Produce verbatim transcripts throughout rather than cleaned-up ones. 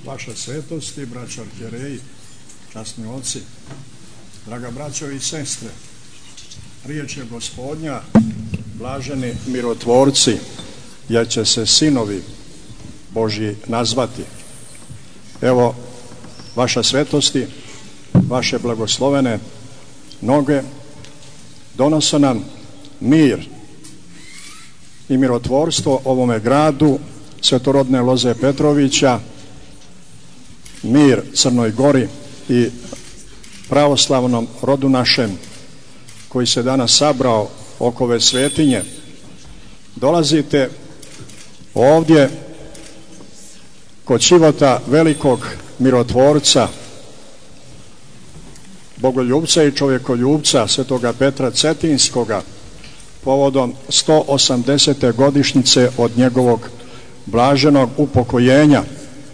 vaše svetosti, braćo arhijereji, časni oci, draga braćo i sestre, riječ je Gospodnja, blaženi mirotvorci, jer će se sinovi Božji nazvati. Evo, vaša svetosti, vaše blagoslovene noge donose nam mir i mirotvorstvo ovome gradu svetorodne Loze Petrovića, mir Crnoj Gori i pravoslavnom rodu našem koji se danas sabrao oko ove svetinje. Dolazite ovdje kod života velikog mirotvorca, bogoljubca i čovjekoljubca svetoga Petra Cetinskoga povodom sto osamdesete godišnjice od njegovog blaženog upokojenja.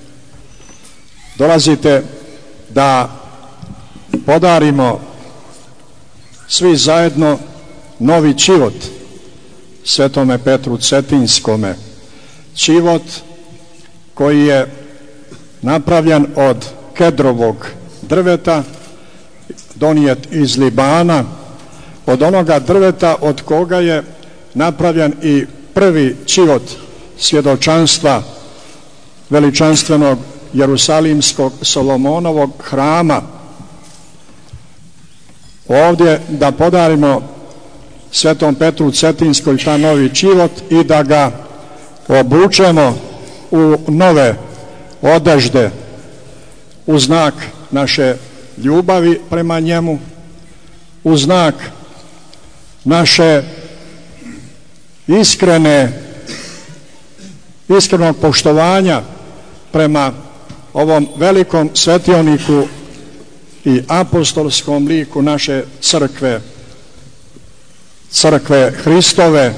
Dolazite da podarimo svi zajedno novi čivot svetome Petru Cetinskome, čivot koji je napravljen od kedrovog drveta, donijet iz Libana, od onoga drveta od koga je napravljen i prvi čivot svjedočanstva veličanstvenog Jerusalimskog Solomonovog hrama. Ovdje da podarimo svetom Petru Cetinskoj taj novi čivot i da ga obučemo u nove odežde u znak naše ljubavi prema njemu, u znak naše iskrene iskrenog poštovanja prema ovom velikom svetioniku i apostolskom liku naše crkve, crkve Hristove.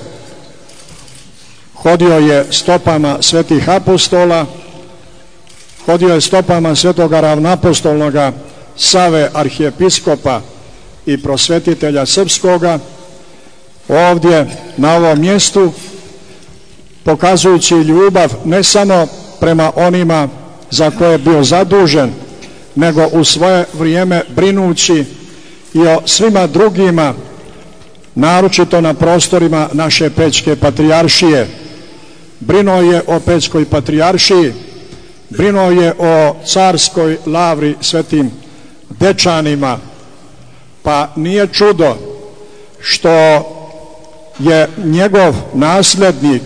Hodio je stopama svetih apostola, hodio je stopama svetoga ravnapostolnoga Save arhijepiskopa i prosvetitelja srpskoga, ovdje na ovom mjestu, pokazujući ljubav ne samo prema onima za koje je bio zadužen, nego u svoje vrijeme brinući i o svima drugima, naročito na prostorima naše Pećke patrijaršije. Brinuo je o Pećkoj patrijaršiji, brinuo je o carskoj lavri svetim Dečanima, pa nije čudo što je njegov nasljednik,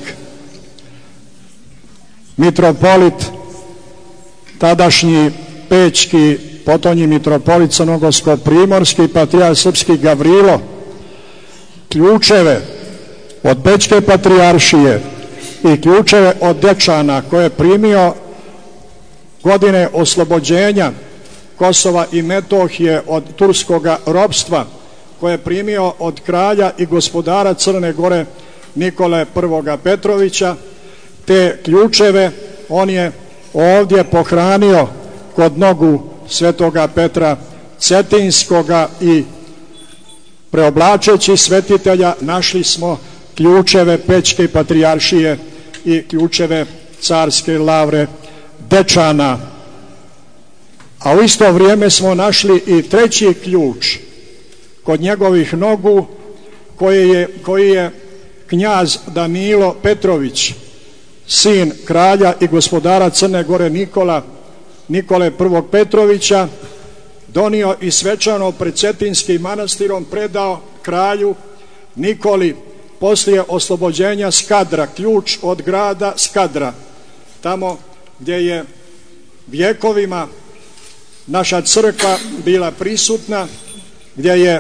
mitropolit, tadašnji pećki, potonji mitropolit crnogorsko-primorski patrijarh srpski Gavrilo, ključeve od Pećke patrijaršije i ključeve od Dečana koje je primio godine oslobođenja Kosova i Metohije od turskoga ropstva, koje je primio od kralja i gospodara Crne Gore Nikole I. Petrovića, te ključeve on je ovdje pohranio kod nogu svetoga Petra Cetinskoga i preoblačeći svetitelja našli smo ključeve Pećke patrijaršije i ključeve carske lavre Dečana. A u isto vrijeme smo našli i treći ključ kod njegovih nogu koji je, koji je knjaz Danilo Petrović, sin kralja i gospodara Crne Gore Nikola, Nikole I. Petrovića, donio i svečano pred Cetinskim manastirom predao kralju Nikoli poslije oslobođenja Skadra, ključ od grada Skadra, tamo gdje je vjekovima naša crkva bila prisutna, gdje je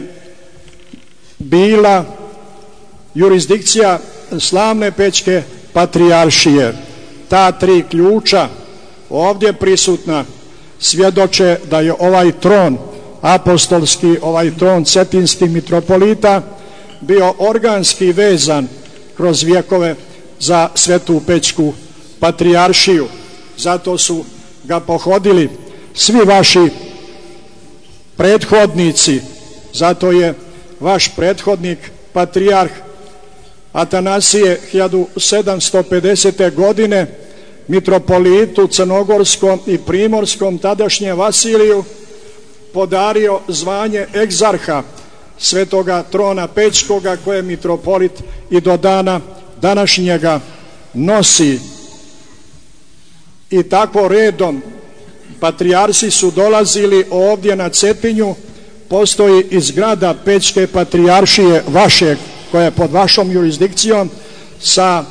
bila jurisdikcija slavne Pećke patrijaršije. Ta tri ključa ovdje prisutna svjedoče da je ovaj tron apostolski, ovaj tron cetinskih mitropolita bio organski vezan kroz vjekove za svetu Pećku patrijaršiju. Zato su ga pohodili svi vaši prethodnici, zato je vaš prethodnik patrijarh Atanasije hiljadu sedamsto pedesete godine mitropolitu crnogorskom i primorskom tadašnje Vasiliju podario zvanje egzarha Svetoga Trona Pećkoga, koje mitropolit i do dana današnjega nosi. I tako redom patrijarsi su dolazili ovdje na Cetinju. Postoji i zgrada Pećke patrijaršije vaše, koja je pod vašom jurisdikcijom, sa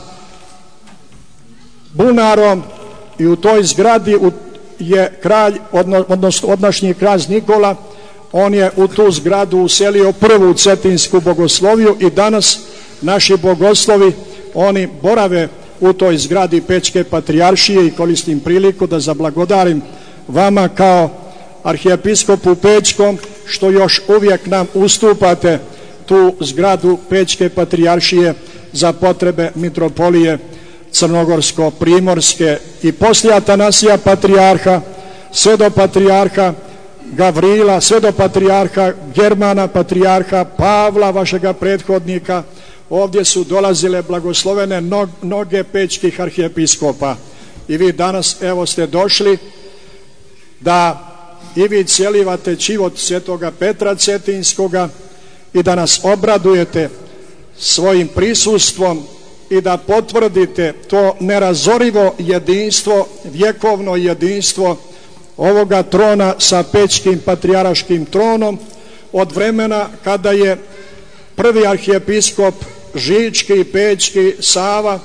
bunarom, i u toj zgradi je kralj, odnosno odnašnji kralj Nikola, on je u tu zgradu uselio prvu cetinsku bogosloviju i danas naši bogoslovi, oni borave u toj zgradi Pećke patrijaršije. I koristim priliku da zablagodarim vama kao arhijepiskopu Pećkom što još uvijek nam ustupate tu zgradu Pećke patrijaršije za potrebe mitropolije crnogorsko-primorske. I poslije Atanasija patrijarha, sve do patrijarha Gavrila, sve do patrijarha Germana, patrijarha Pavla, vašega prethodnika, ovdje su dolazile blagoslovene noge pećkih arhijepiskopa. I vi danas evo ste došli da i vi cijelivate život svetoga Petra Cetinskoga i da nas obradujete svojim prisustvom i da potvrdite to nerazorivo jedinstvo, vjekovno jedinstvo ovoga trona sa pećkim patrijarškim tronom od vremena kada je prvi arhijepiskop Žički i Pećki Sava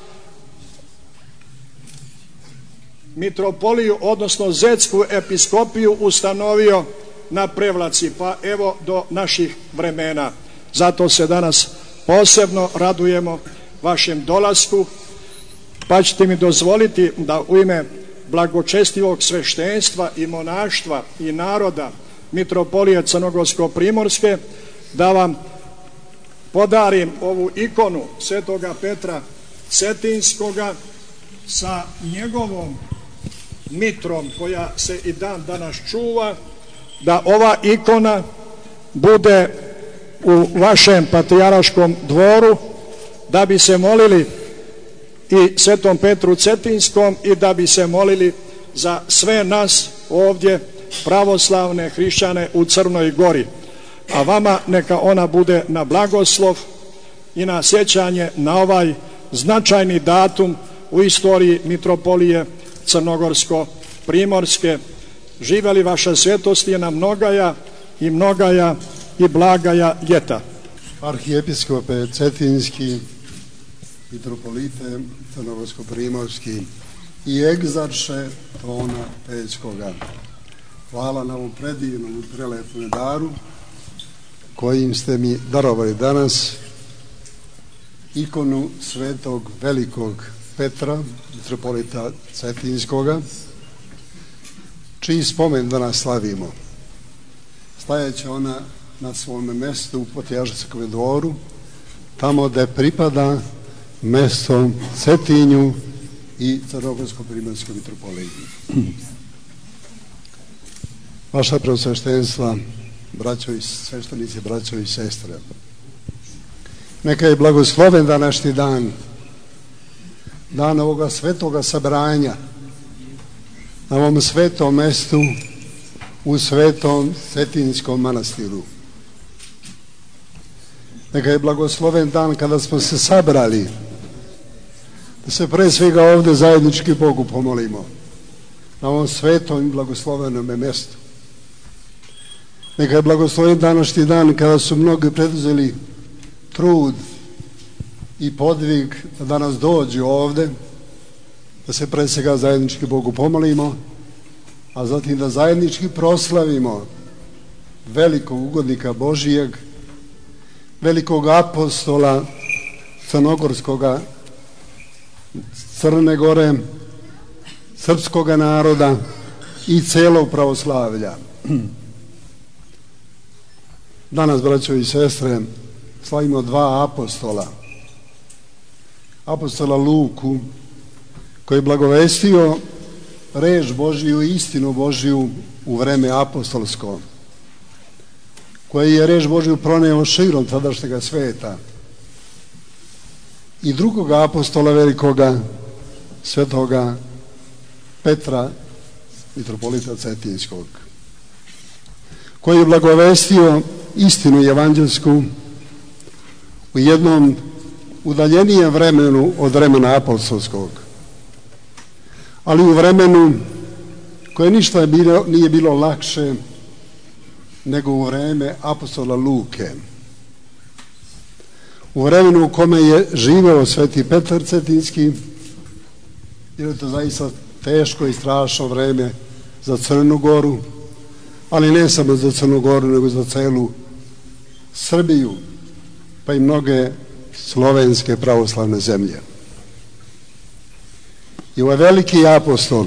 mitropoliju, odnosno zetsku episkopiju ustanovio na Prevlaci, pa evo do naših vremena. Zato se danas posebno radujemo vašem dolasku, pa ćete mi dozvoliti da u ime blagočestivog sveštenstva i monaštva i naroda mitropolije crnogorsko-primorske da vam podarim ovu ikonu svetoga Petra Cetinskoga sa njegovom mitrom koja se i dan danas čuva, da ova ikona bude u vašem patrijarškom dvoru, da bi se molili i svetom Petru Cetinskom i da bi se molili za sve nas ovdje pravoslavne hrišćane u Crnoj Gori. A vama neka ona bude na blagoslov i na sjećanje na ovaj značajni datum u istoriji mitropolije crnogorsko-primorske. Živeli vaša svetost je na mnogaja i mnogaja i blagaja ljeta. Arhijepiskope Cetinski, mitropolite crnogorsko-primorski i egzarše Trona Pećkoga, hvala na ovom predivnom i prelepnom daru kojim ste mi darovali danas ikonu svetog velikog Petra, mitropolita Cetinskoga, čiji spomen danas slavimo. Stajaće ona na svom mjestu u Patrijarškom dvoru, tamo gde pripada mesto Cetinju i crnogorsko-primorskoj mitropoliji. Vaša preosveštenstva, braćo i sveštenici, braćo i sestre, neka je blagosloven današnji dan, dan ovoga svetoga sabranja na ovom svetom mestu u svetom Cetinskom manastiru. Neka je blagosloven dan kada smo se sabrali da se pre svega ovdje zajednički Bogu pomolimo na ovom svetom i blagoslovenom mjestu. Neka je blagosloven današnji dan kada su mnogi preduzeli trud i podvig da danas dođu ovdje, da se pre svega zajednički Bogu pomolimo, a zatim da zajednički proslavimo velikog ugodnika Božijeg, velikog apostola crnogorskoga, Crne Gore, srpskoga naroda i celog pravoslavlja. Danas, braćo i sestre, slavimo dva apostola. Apostola Luku, koji je blagovestio reč Božiju i istinu Božiju u vreme apostolsko, koji je reč Božiju proneo širom tadašnjega sveta. I drugoga apostola velikoga, svetoga Petra, mitropolita Cetinskog, koji je blagovestio istinu evanđelsku u jednom udaljenijem vremenu od vremena apostolskog, ali u vremenu koje ništa bilo, nije bilo lakše nego u vreme apostola Luke, u vremenu u kome je živeo sveti Petar Cetinski, jer je to zaista teško i strašno vreme za Crnu Goru, ali ne samo za Crnu Goru, nego za celu Srbiju, pa i mnoge slovenske pravoslavne zemlje. I ovaj veliki apostol,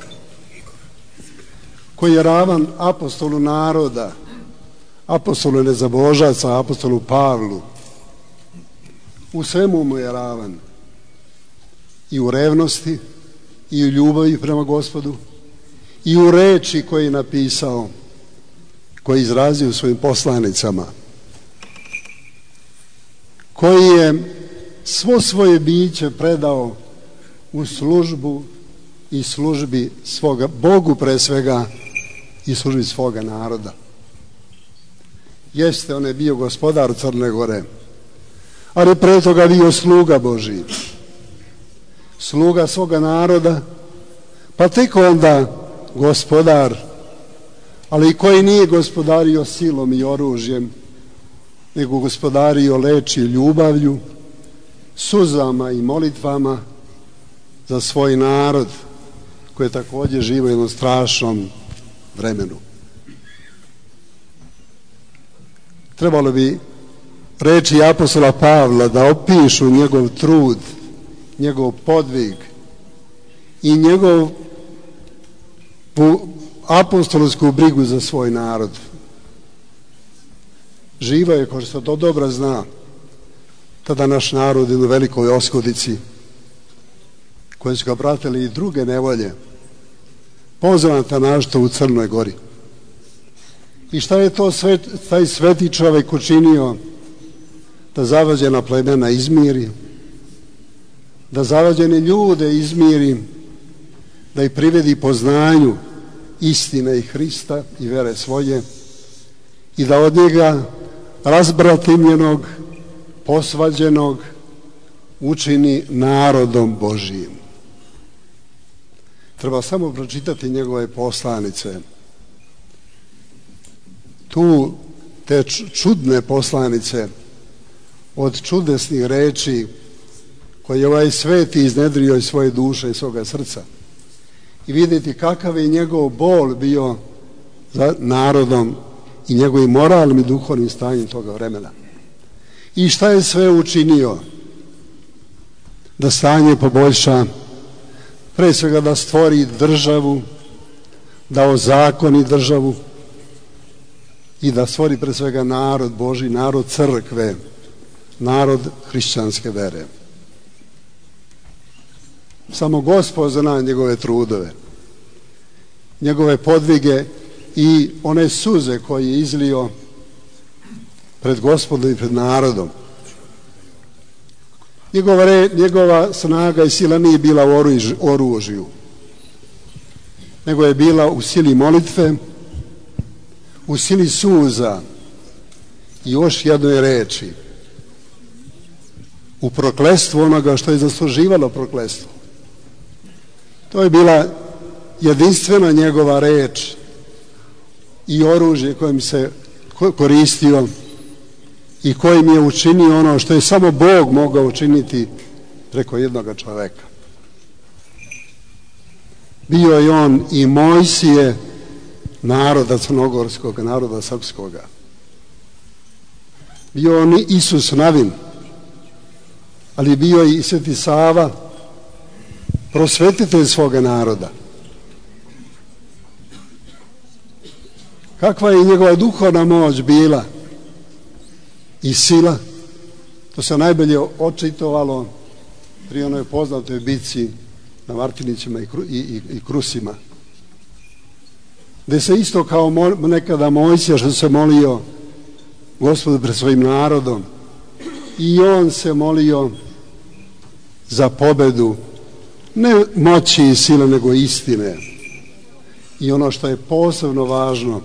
koji je ravan apostolu naroda, apostolu nezabožaca, apostolu Pavlu, u svemu mu je ravan, i u revnosti, i u ljubavi prema Gospodu, i u reči koje je napisao, koje je izrazio u svojim poslanicama, koji je svo svoje biće predao u službu i službi svoga, Bogu pre svega, i službi svoga naroda. Jeste, on je bio gospodar Crne Gore, ali pre toga bio sluga Božiji, sluga svoga naroda, pa tek onda gospodar, ali koji nije gospodario silom i oružjem, nego gospodario leči ljubavlju, suzama i molitvama za svoj narod, koji je također živo u jednom strašnom vremenu. Trebalo bi reči apostola Pavla da opišu njegov trud, njegov podvig i njegov apostolsku brigu za svoj narod. Živo je, kao što to dobro zna, tada naš narod u velikoj oskudici, koje su ga pratili i druge nevolje, poznata našto u Crnoj Gori. I šta je to sve, taj sveti čovjek učinio da zavađena plemena izmiri, da zavađene ljude izmiri, da ih privedi poznanju istine i Hrista i vere svoje, i da od njega razbratimljenog, posvađenog učini narodom Božijim. Treba samo pročitati njegove poslanice. Tu te čudne poslanice od čudesnih reči koje je ovaj sveti iznedrio iz svoje duše i svoga srca, i vidjeti kakav je njegov bol bio za narodom i njegovim moralnim i duhovnim stanjem toga vremena. I šta je sve učinio da stanje poboljša, pre svega da stvori državu, da ozakoni državu i da stvori pre svega narod Božji, narod crkve, narod hrišćanske vere. Samo Gospod zna njegove trudove, njegove podvige i one suze koje je izlio pred Gospodom i pred narodom. Njegova, re, njegova snaga i sila nije bila u oružju, nego je bila u sili molitve, u sili suza i još jednoj reči, u prokletstvu onoga što je zasluživalo prokletstvo. To je bila jedinstvena njegova reč i oružje kojim se koristio i kojim je učinio ono što je samo Bog mogao učiniti preko jednoga čoveka. Bio je on i Mojsije naroda crnogorskog, naroda srpskoga. Bio on i Isus Navin, ali bio i Sveti Sava, prosvetitelj svoga naroda. Kakva je njegova duhovna moć bila i sila, to se najbolje očitovalo pri onoj poznatoj bitci na Martinićima i, i, i, i Krusima, gde se isto kao mo, nekada Mojsija što se molio Gospodu pred svojim narodom, i on se molio za pobedu ne moći i sile, nego istine. I ono što je posebno važno,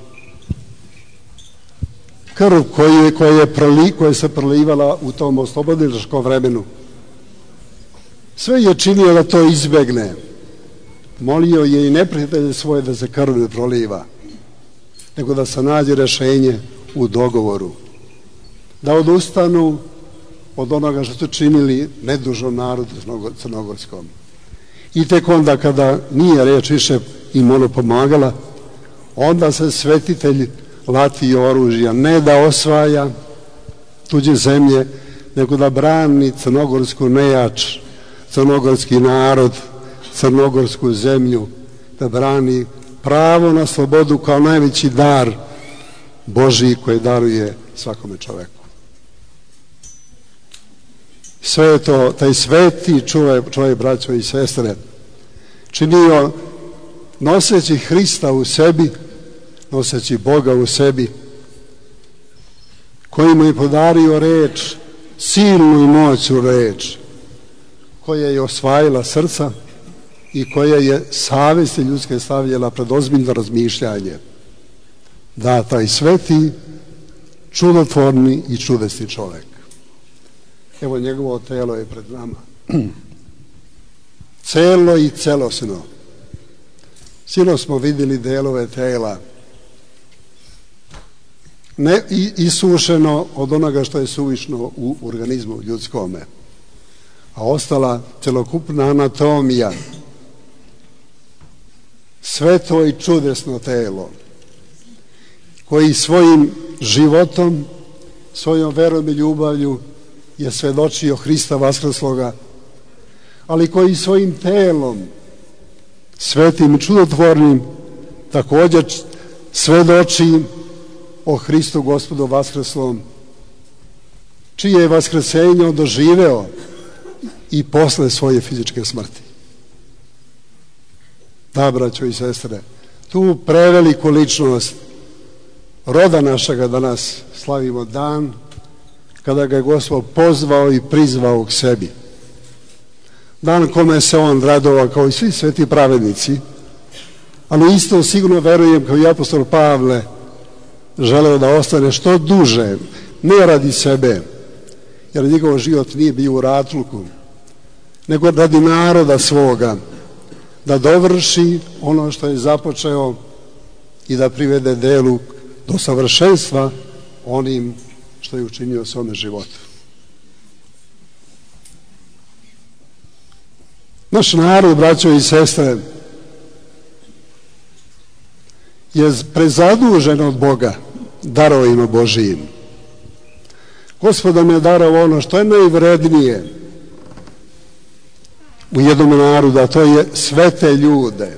krv koju, koja, je proli, koja se prolivala u tom oslobodilačkom vremenu, sve je činio da to izbegne. Molio je i neprijatelje svoje da se krv ne proliva, nego da se nađe rješenje u dogovoru, da odustanu od onoga što su činili nedužnom narodu crnogorskom. I tek onda kada nije riječ više im ono pomagala, onda se svetitelj lati oružja, ne da osvaja tuđe zemlje, nego da brani crnogorsku nejač, crnogorski narod, crnogorsku zemlju, da brani pravo na slobodu kao najveći dar Božji koji daruje svakome čoveku. Sve je to, taj sveti čovjek, čovjek, braćo i sestre, činio noseći Hrista u sebi, noseći Boga u sebi, koji mu je podario reč, silnu i moćnu reč, koja je osvajala srca i koja je savjesti ljudske stavljala pred ozbiljno razmišljanje. Da, taj sveti, čudotvorni i čudesni čovjek. Evo, njegovo telo je pred nama. Celo i celosno. Sino smo vidjeli delove tela, ne isušeno od onoga što je suvišno u organizmu ljudskome, a ostala celokupna anatomija, sveto i čudesno telo, koji svojim životom, svojom verom i ljubavlju je svedočio Hrista vaskrsloga, ali koji svojim telom, svetim i čudotvornim, također svedoči o Hristu Gospodu vaskrslom, čije je vaskrsenje doživeo i posle svoje fizičke smrti. Da, braćo i sestre, tu preveliku ličnost roda našega danas slavimo dan kada ga je Gospod pozvao i prizvao k sebi. Dan kome se on radovao kao i svi sveti pravednici, ali isto sigurno verujem kao i apostol Pavle želeo da ostane što duže, ne radi sebe, jer njegov život nije bio u ratluku, nego radi naroda svoga, da dovrši ono što je započeo i da privede delu do savršenstva onim što je učinio svome životu. Naš narod, braćo i sestre, je prezadužen od Boga darovima Božijim. Gospod nam je darao ono što je najvrednije u jednom narodu, a to je svete ljude.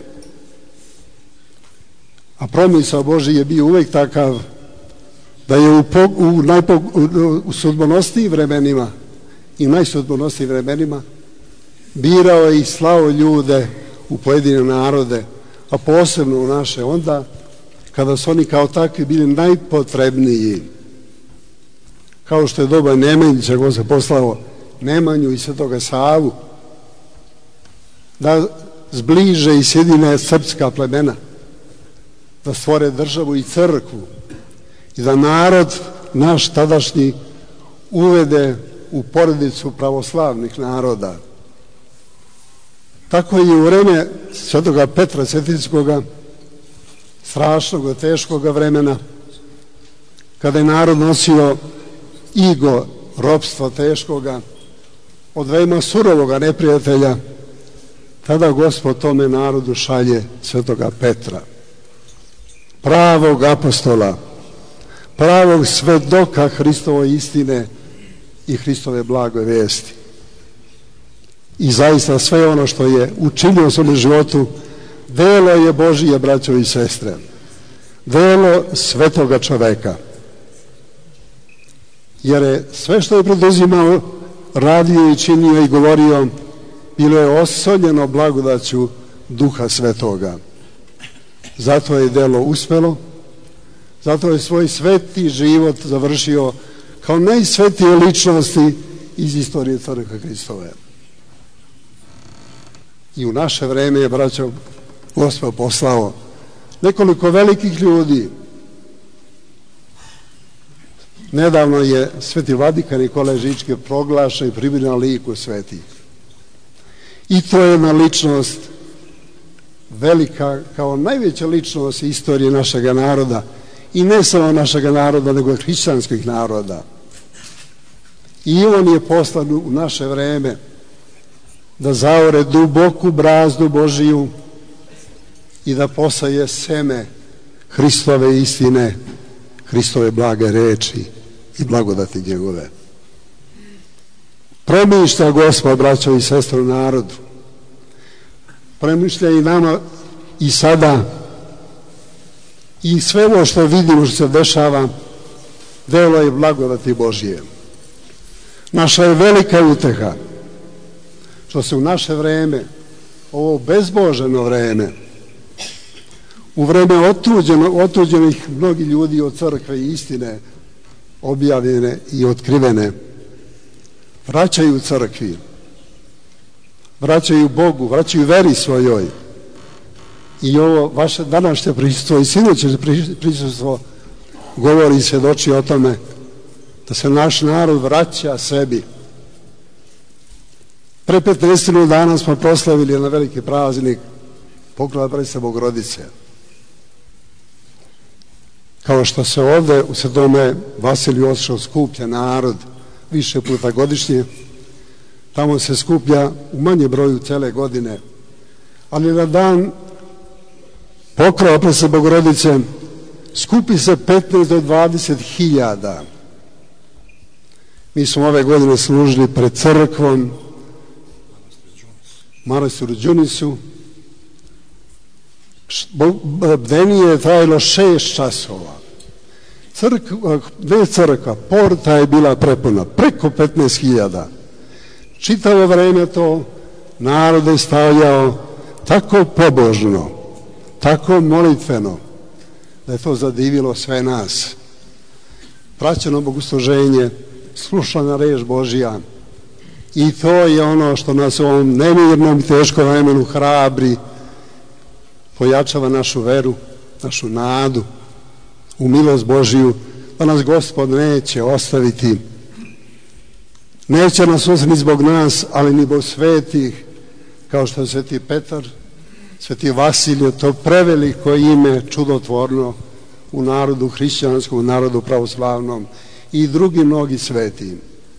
A promisao Božji je bio uvijek takav da je u, po, u, najpo, u, u sudbonosnijim vremenima i najsudbonosnijim vremenima birao je i slao ljude u pojedine narode, a posebno u naše, onda kada su oni kao takvi bili najpotrebniji. Kao što je doba Nemanjića, ko se poslao Nemanju i Svetoga Savu da zbliže i sjedine srpska plemena, da stvore državu i crkvu i da narod naš tadašnji uvede u porodicu pravoslavnih naroda. Tako je u vreme Svetoga Petra Cetinskoga, strašnog, teškog vremena, kada je narod nosio igo ropstva teškoga od veoma surovoga neprijatelja, tada Gospod tome narodu šalje Svetoga Petra, pravog apostola, pravog svedoka Hristove istine i Hristove blagoj vesti. I zaista sve ono što je učinio u svom životu delo je Božije, braćo i sestre, delo svetoga čoveka, jer je sve što je preduzimao, radio i činio i govorio, bilo je osoljeno blagodaću Duha Svetoga. Zato je delo uspelo, zato je svoj sveti život završio kao najsvetije ličnosti iz istorije Crkve Hristove. I u naše vreme je, braćo, Gospod poslao nekoliko velikih ljudi. Nedavno je sveti vladika Nikola Žičke proglašen i primljen na liku svetih. I to je jedna ličnost velika, kao najveća ličnost istorije našeg naroda. I ne samo našeg naroda, nego i hrišćanskih naroda. I on je poslan u naše vreme da zaore duboku brazdu Božiju i da posaje seme Hristove istine, Hristove blage reči i blagodati njegove. Premišlja Gospod, braćo i sestre, u narodu. Premišlja i nama i sada. I sve ovo što vidimo što se dešava, delo je blagodati Božije. Naša je velika uteha što se u naše vreme, ovo bezboženo vreme, u vreme otuđeno, otuđenih mnogi ljudi od crkve i istine objavljene i otkrivene, vraćaju crkvi, vraćaju Bogu, vraćaju veri svojoj. I ovo vaše današnje prisustvo i sinoće prisustvo govori i svjedoči o tome da se naš narod vraća sebi. Pre petnaestinu dana smo proslavili na veliki praznik Pokrova Presvete Bogorodice. Kao što se ovde u Svetome Vasiliju Ostroškom skuplja narod više puta godišnje, tamo se skuplja u manje broju cele godine, ali na dan Pokrova Presvete Bogorodice skupi se petnaest do dvadeset hiljada. Mi smo ove godine služili pred crkvom manastiru Đunisu. Bdenije je trajalo šest časova. Crkva, ne crkva, porta je bila prepuna, preko petnaest hiljada. Čitavo vreme to narod je stavljao tako pobožno, tako molitveno, da je to zadivilo sve nas. Praćeno bogosluženje, slušana reč Božja, i to je ono što nas u ovom nemirnom i teškom vremenu hrabri, pojačava našu veru, našu nadu u milost Božiju, da nas Gospod neće ostaviti. Neće nas ostaviti zbog nas, ali ni zbog svetih, kao što je sveti Petar, sveti Vasilije, to preveliko ime, čudotvorno u narodu hrišćanskom, u narodu pravoslavnom, i drugi mnogi sveti.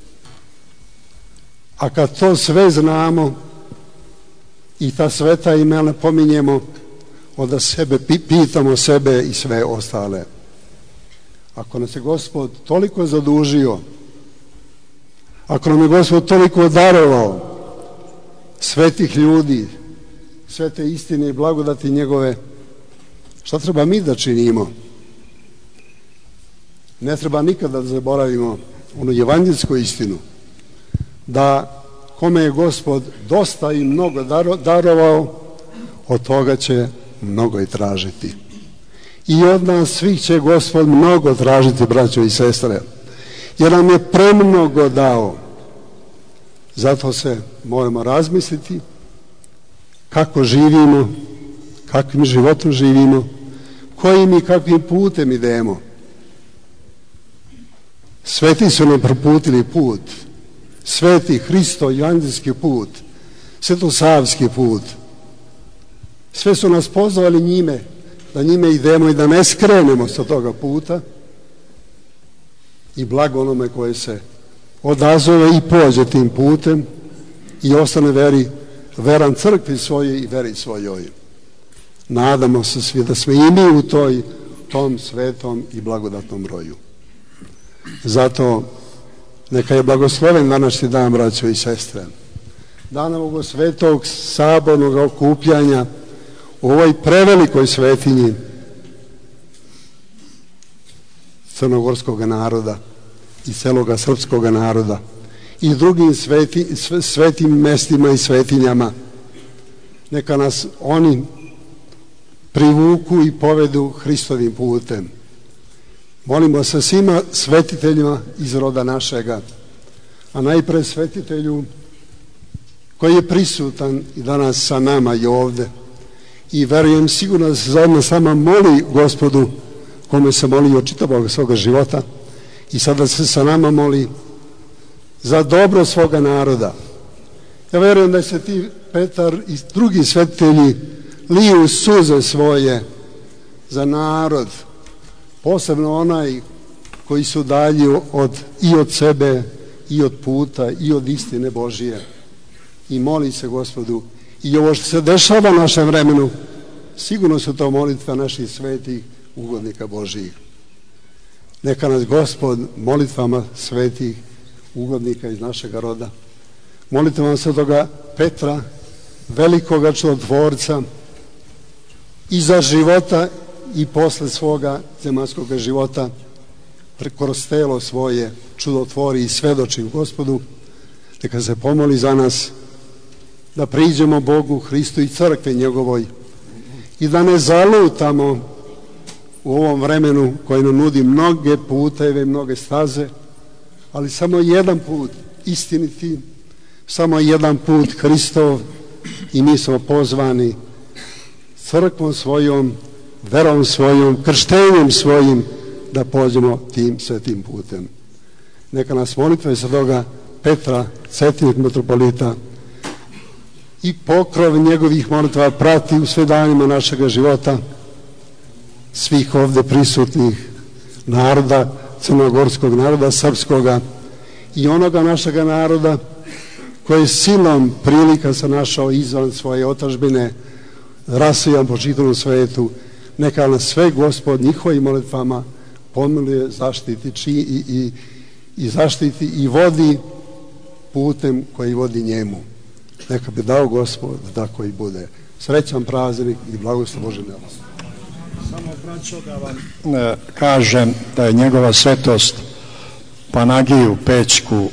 A kad to sve znamo i ta sveta imena pominjemo, onda sebe pitamo sebe i sve ostale. Ako nas je Gospod toliko zadužio, ako nam je Gospod toliko darovao svetih ljudi, svete istine i blagodati njegove, šta treba mi da činimo? Ne treba nikada da zaboravimo onu evanđelsku istinu, da kome je Gospod dosta i mnogo darovao, od toga će mnogo i tražiti. I od nas svih će Gospod mnogo tražiti, braćo i sestre, jer nam je premnogo dao. Zato se moramo razmisliti kako živimo, kakvim životom živimo, kojim i kakvim putem idemo. Sveti su nam proputili put, sveti Hristo evanđelski put, svetosavski put. Sve su nas pozvali njime, da njime idemo i da ne skrenemo sa toga puta, i blago onome koje se odazove i pođe tim putem i ostane veri, veran crkvi svojoj i veri svojoj. Nadamo se svi da smo i mi u toj, tom svetom i blagodatnom broju. Zato neka je blagosloven današnji dan, braćo i sestre. Dan ovog svetog sabornog okupljanja u ovoj prevelikoj svetinji crnogorskog naroda i celoga srpskog naroda i drugim sveti, svetim mestima i svetinjama. Neka nas oni privuku i povedu Hristovim putem. Molimo se svima svetiteljima iz roda našega, a najpre svetitelju koji je prisutan i danas sa nama i ovde. I verujem sigurno da se zajedno sama moli Gospodu, kome se molio čitavog svoga života, i sada se sa nama moli za dobro svoga naroda. Ja verujem da se ti Petar i drugi svetitelji liju suze svoje za narod, posebno onaj koji su dalji od, i od sebe, i od puta, i od istine Božije. I moli se Gospodu. I ovo što se dešava u našem vremenu, sigurno su to molitva naših svetih ugodnika Božijih. Neka nas Gospod molitvama svetih ugodnika iz našega roda, molitvama svetoga Petra, velikoga čudotvorca, i za života i posle svoga zemaljskog života, kroz telo svoje čudotvori i svedoči u Gospodu. Neka se pomoli za nas da priđemo Bogu, Hristu i crkvi njegovoj i da ne zalutamo u ovom vremenu koji nam nudi mnoge puteve, mnoge staze, ali samo jedan put istiniti, samo jedan put Hristov, i mi smo pozvani crkvom svojom, verom svojom, krštenjem svojim da pođemo tim svetim putem. Neka nas molitve svetoga Petra, Cetinjeg metropolita, i pokrov njegovih molitva prati u sve danima našega života, svih ovde prisutnih naroda, crnogorskog naroda, srpskoga, i onoga našega naroda koji je silom prilika se našao izvan svoje otadžbine, rasijan po čitavom svetu. Neka nas sve Gospod njihovim molitvama pomiluje, zaštiti či, i, i, i zaštiti i vodi putem koji vodi njemu. Neka bi dao Gospod da tako i bude. Srećan praznik i blagoslov Bože na vas. Samo, braćo, da vam e, kažem da je njegova svetost Panagiju Pećku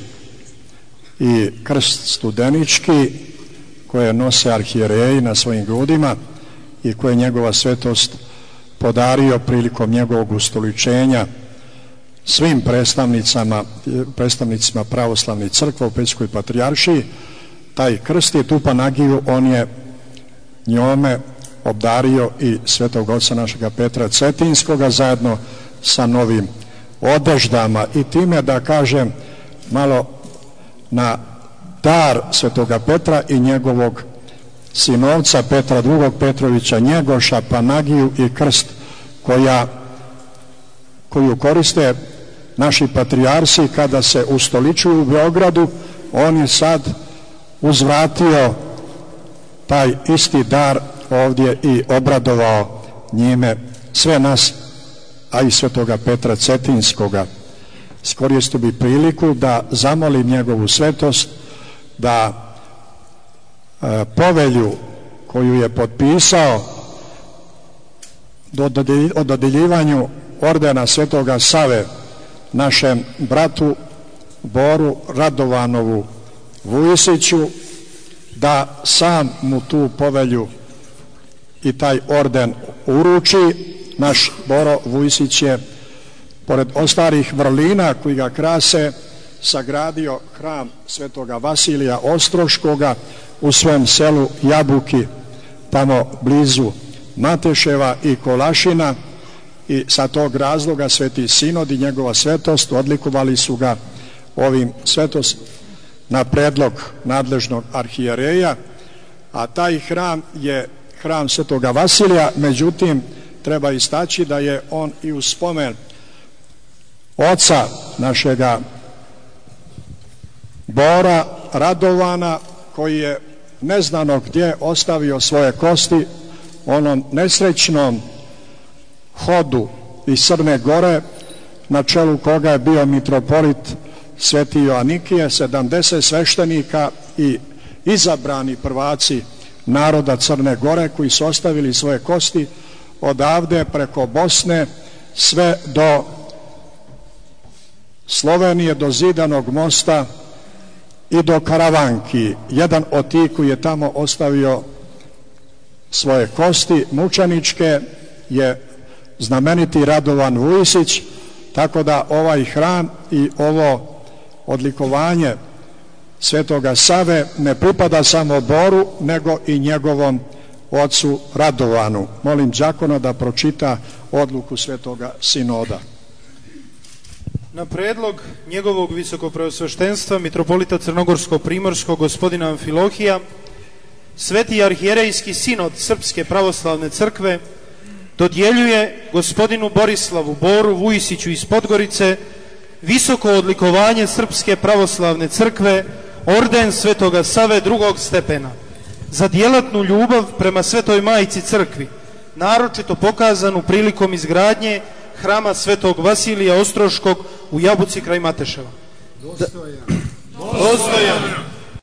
i krst studenički koje nose arhijereji na svojim grudima i koje njegova svetost podario prilikom njegovog ustoličenja svim predstavnicama, predstavnicima pravoslavne crkve u Pećkoj patrijaršiji. Taj krst i tu Panagiju on je njome obdario i svetog oca našega Petra Cetinskoga zajedno sa novim odeždama, i time da kažem malo na dar svetoga Petra i njegovog sinovca Petra drugog Petrovića Njegoša, Panagiju i krst koja, koju koriste naši patrijarsi kada se ustoličuju u Beogradu. On je sad uzvratio taj isti dar ovdje i obradovao njime sve nas, a i svetoga Petra Cetinskoga. Iskoristio bi priliku da zamolim njegovu svetost da e, povelju koju je potpisao o dodeljivanju ordena svetoga Save našem bratu Boru Radovanovu Vujisiću, da sam mu tu povelju i taj orden uruči. Naš Boro Vujisić je, pored ostalih vrlina koji ga krase, sagradio hram svetoga Vasilija Ostroškoga u svojem selu Jabuki, tamo blizu Mateševa i Kolašina, i sa tog razloga Sveti Sinod i njegova svetost odlikovali su ga ovim svetost na predlog nadležnog arhijereja, a taj hram je hram svetoga Vasilija. Međutim, treba istaći da je on i u spomen oca našega Bora Radovana, koji je neznano gdje ostavio svoje kosti, onom nesrećnom hodu iz Crne Gore, na čelu koga je bio mitropolit Sveti Joanikije, sedamdeset sveštenika i izabrani prvaci naroda Crne Gore, koji su ostavili svoje kosti odavde preko Bosne sve do Slovenije, do Zidanog mosta i do Karavanki. Jedan od tih koji je tamo ostavio svoje kosti mučeničke je znameniti Radovan Vujisić, tako da ovaj hram i ovo odlikovanje Svetoga Save ne pripada samo Boru, nego i njegovom ocu Radovanu. Molim đakona da pročita odluku Svetoga Sinoda. Na predlog njegovog visokopreosveštenstva mitropolita Crnogorsko-primorskog gospodina Amfilohija, Sveti arhijerejski sinod Srpske pravoslavne crkve dodjeljuje gospodinu Borislavu Boru Vujisiću iz Podgorice visoko odlikovanje Srpske pravoslavne crkve, orden Svetoga Save drugog stepena, za djelatnu ljubav prema Svetoj Majci crkvi, naročito pokazanu prilikom izgradnje hrama Svetog Vasilija Ostroškog u Jabuci kraj Mateševa. Dostojan. Dostojan.